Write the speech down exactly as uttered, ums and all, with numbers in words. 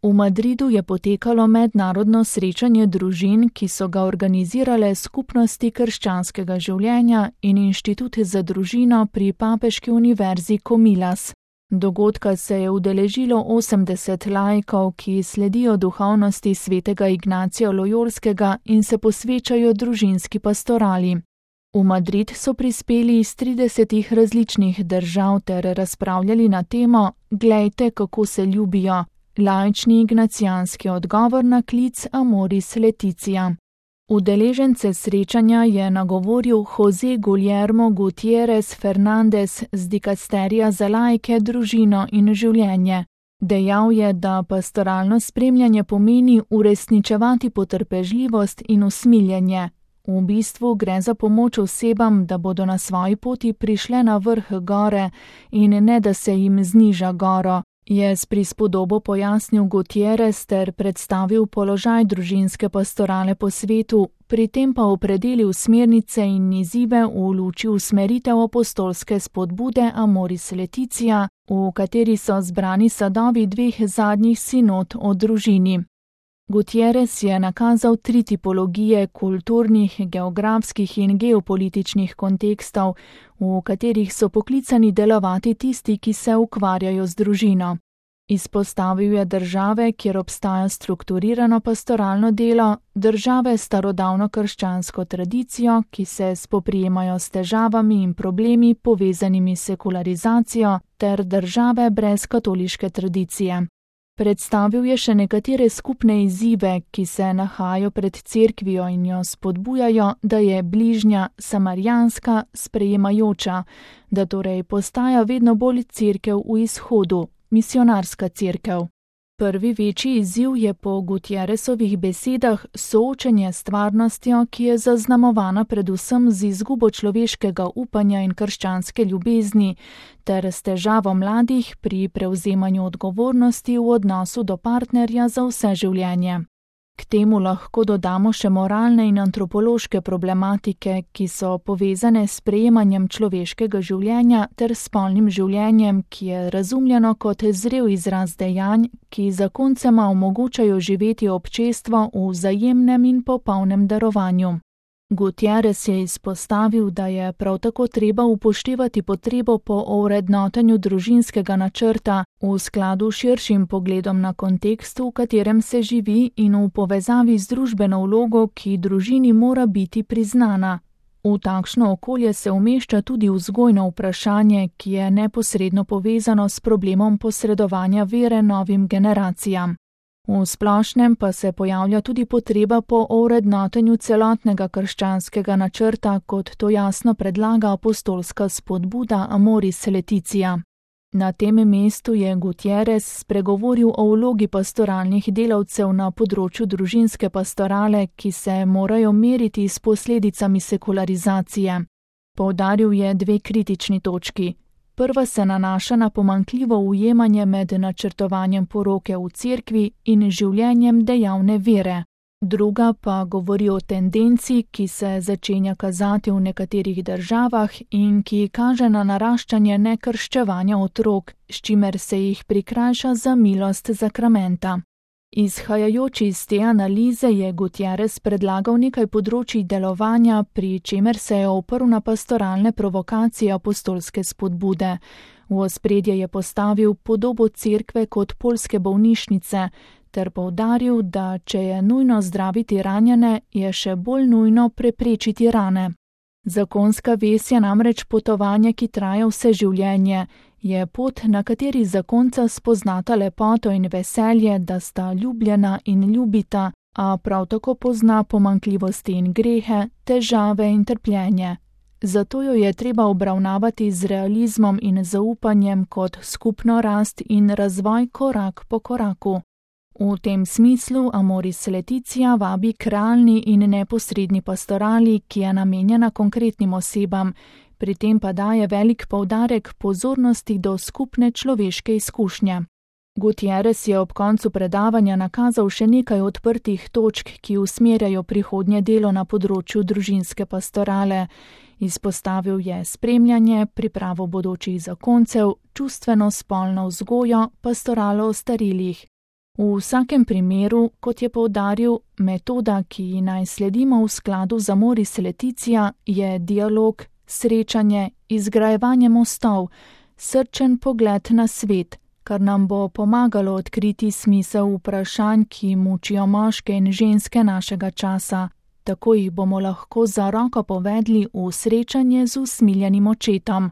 V Madridu je potekalo mednarodno srečanje družin, ki so ga organizirale Skupnosti krščanskega življenja in Inštitut za družino pri Papeški univerzi Comillas. Dogodka se je udeležilo osemdeset laikov, ki sledijo duhovnosti svetega Ignacija Lojolskega in se posvečajo družinski pastorali. V Madrid so prispeli iz tridesetih različnih držav ter razpravljali na temo Glejte, kako se ljubijo. Laični ignacijanski odgovor na klic Amoris Laetitia. Udeležence srečanja je nagovoril José Guillermo Gutiérrez Fernández z dikasterija za laike, družino in življenje. Dejal je, da pastoralno spremljanje pomeni uresničevati potrpežljivost in usmiljenje. V bistvu gre za pomoč osebam, da bodo na svoji poti prišle na vrh gore in ne da se jim zniža goro, je s prispodobo pojasnil Gutiérrez ter predstavil položaj družinske pastorale po svetu, pri tem pa opredelil smernice in izzive v luči usmeritev apostolske spodbude Amoris Laetitia, v kateri so zbrani sadovi dveh zadnjih sinod o družini. Gutiérrez je nakazal tri tipologije kulturnih, geografskih in geopolitičnih kontekstov, v katerih so poklicani delovati tisti, ki se ukvarjajo z družino. Izpostavil je države, kjer obstaja strukturirano pastoralno delo, države s starodavno krščansko tradicijo, ki se spoprijemajo s težavami in problemi povezanimi s sekularizacijo, ter države brez katoliške tradicije. Predstavil je še nekatere skupne izzive, ki se nahajajo pred cerkvijo in jo spodbujajo, da je bližnja, samarijanska, sprejemajoča, da torej postaja vedno bolj cerkev v izhodu, misionarska cerkev. Prvi večji izziv je po Gutiérrezovih besedah soočenje s stvarnostjo, ki je zaznamovana predvsem z izgubo človeškega upanja in krščanske ljubezni, ter s težavo mladih pri prevzemanju odgovornosti v odnosu do partnerja za vse življenje. K temu lahko dodamo še moralne in antropološke problematike, ki so povezane s sprejemanjem človeškega življenja ter spolnim življenjem, ki je razumljeno kot zrel izraz dejanj, ki zakoncema omogočajo živeti občestvo v vzajemnem in popolnem darovanju. Gutiérrez je izpostavil, da je prav tako treba upoštevati potrebo po ovrednotenju družinskega načrta v skladu s širšim pogledom na kontekst, v katerem se živi in v povezavi z družbeno vlogo, ki družini mora biti priznana. V takšno okolje se umešča tudi vzgojno vprašanje, ki je neposredno povezano s problemom posredovanja vere novim generacijam. V splošnem pa se pojavlja tudi potreba po ovrednotenju celotnega krščanskega načrta, kot to jasno predlaga apostolska spodbuda Amoris Laetitia. Na tem mestu je Gutiérrez spregovoril o vlogi pastoralnih delavcev na področju družinske pastorale, ki se morajo meriti s posledicami sekularizacije. Poudaril je dve kritični točki. Prva se nanaša na pomanjkljivo ujemanje med načrtovanjem poroke v cerkvi in življenjem dejavne vere. Druga pa govori o tendenci, ki se začenja kazati v nekaterih državah in ki kaže na naraščanje nekrščevanja otrok, s čimer se jih prikrajša za milost zakramenta. Izhajajoč iz te analize je Gutiérrez predlagal nekaj področij delovanja, pri čemer se je oprl na pastoralne provokacije apostolske spodbude. V ospredje je postavil podobo cerkve kot poljske bolnišnice, ter poudaril, da če je nujno zdraviti ranjene, je še bolj nujno preprečiti rane. Zakonska vez je namreč potovanje, ki traja vse življenje, je pot, na kateri zakonca spoznata lepoto in veselje, da sta ljubljena in ljubita, a prav tako pozna pomanjkljivosti in grehe, težave in trpljenje. Zato jo je treba obravnavati z realizmom in zaupanjem kot skupno rast in razvoj korak po koraku. V tem smislu Amoris Laetitia vabi k realni in neposredni pastorali, ki je namenjena konkretnim osebam, pri tem pa daje velik poudarek pozornosti do skupne človeške izkušnje. Gutiérrez je ob koncu predavanja nakazal še nekaj odprtih točk, ki usmerjajo prihodnje delo na področju družinske pastorale. Izpostavil je spremljanje, pripravo bodočih zakoncev, čustveno spolno vzgojo, pastoralo ostarelih. V vsakem primeru, kot je poudaril, metoda, ki ji naj sledimo v skladu z Amoris Laetitia, je dialog, srečanje, izgrajevanje mostov, srčen pogled na svet, kar nam bo pomagalo odkriti smisel vprašanj, ki mučijo moške in ženske našega časa. Tako jih bomo lahko za roko povedli v srečanje z usmiljenim očetom.